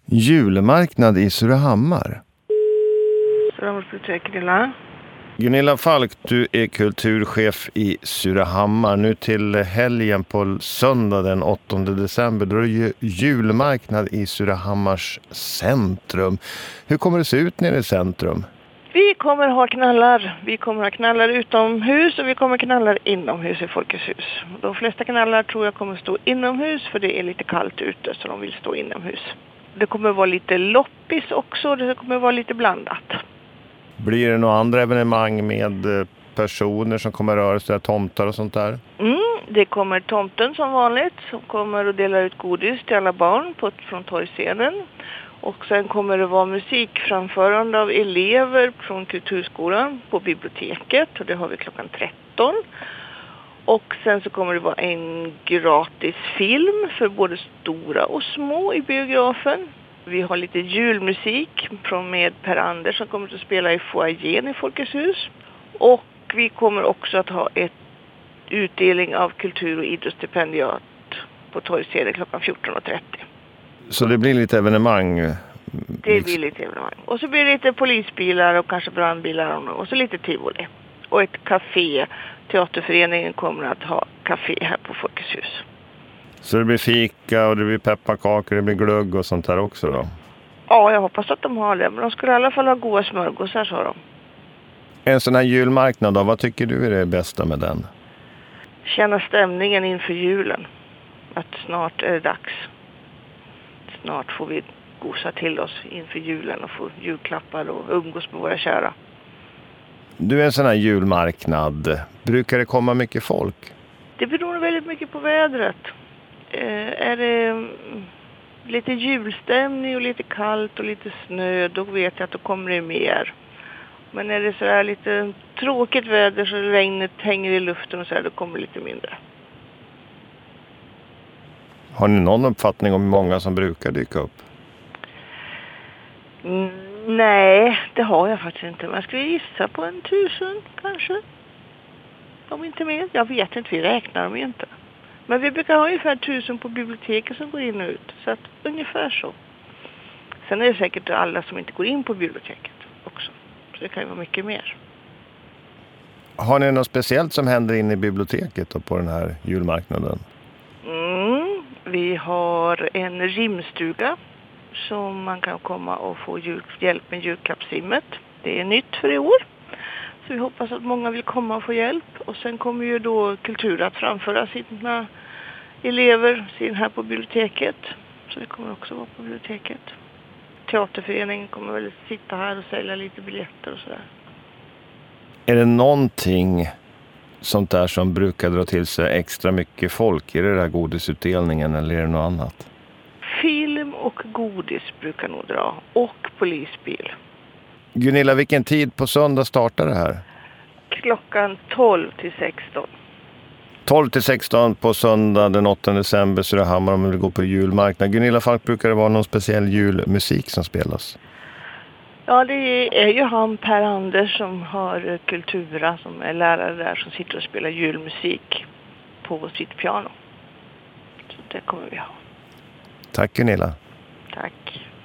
Julmarknad i Surahammar. Gunilla Falk, du är kulturchef i Surahammar. Nu till helgen på söndag den 8 december. Då är det ju julmarknad i Surahammars centrum. Hur kommer det se ut nere i centrum? Vi kommer ha knallar. Vi kommer ha knallar utomhus och vi kommer knallar inomhus i Folkets hus. De flesta knallar tror jag kommer stå inomhus för det är lite kallt ute så de vill stå inomhus. Det kommer vara lite loppis också, det kommer vara lite blandat. Blir det några andra evenemang med personer som kommer röra sig, tomtar och sånt där? Det kommer tomten som vanligt som kommer att dela ut godis till alla barn från torgscenen. Och sen kommer det vara musikframförande av elever från kulturskolan på biblioteket och det har vi klockan 13. Och sen så kommer det vara en gratis film för både stora och små i biografen. Vi har lite julmusik med Per Anders som kommer att spela i foajén i Folkets hus. Och vi kommer också att ha ett utdelning av kultur- och idrottsstipendiat på torgscenen klockan 14.30. Så det blir lite evenemang? Det blir lite evenemang. Och så blir det lite polisbilar och kanske brandbilar och så lite tivoli. Och ett café. Teaterföreningen kommer att ha café här på Folkets hus. Så det blir fika och det blir pepparkakor, det blir glögg och sånt här också då? Ja, jag hoppas att de har det. Men de skulle i alla fall ha goda smörgåsar, sa de. En sån här julmarknad då, vad tycker du är det bästa med den? Känna stämningen inför julen. Att snart är det dags. Snart får vi gosa till oss inför julen och få julklappar och umgås med våra kära. Du är en sån här julmarknad. Brukar det komma mycket folk? Det beror väldigt mycket på vädret. Är det lite julstämning och lite kallt och lite snö, då vet jag att då kommer det mer. Men är det så här lite tråkigt väder så regnet hänger i luften och så här, då kommer det lite mindre. Har ni någon uppfattning om hur många som brukar dyka upp? Nej, det har jag faktiskt inte. Man skulle gissa på 1000 kanske. Om inte mer. Jag vet inte, vi räknar dem inte. Men vi brukar ha ungefär 1000 på biblioteket som går in och ut. Så att ungefär så. Sen är det säkert alla som inte går in på biblioteket också. Så det kan ju vara mycket mer. Har ni något speciellt som händer inne i biblioteket då på den här julmarknaden? Vi har en rimstuga som man kan komma och få hjälp med julklappsrimmet. Det är nytt för i år. Så vi hoppas att många vill komma och få hjälp. Och sen kommer ju då kultur att framföra sina elever här på biblioteket. Så det kommer också vara på biblioteket. Teaterföreningen kommer väl sitta här och sälja lite biljetter och sådär. Är det någonting sånt där som brukar dra till sig extra mycket folk? Är det där godisutdelningen eller är det något annat? Film och godis brukar nog dra. Och polisbil. Gunilla, vilken tid på söndag startar det här? Klockan 12 till 16. 12 till 16 på söndag den 8 december Surahammar om vi vill gå på julmarknad. Gunilla Falk, brukar det vara någon speciell julmusik som spelas? Ja, det är ju han Per Anders som har Kultura som är lärare där som sitter och spelar julmusik på sitt piano. Så det kommer vi ha. Tack Gunilla. Tack.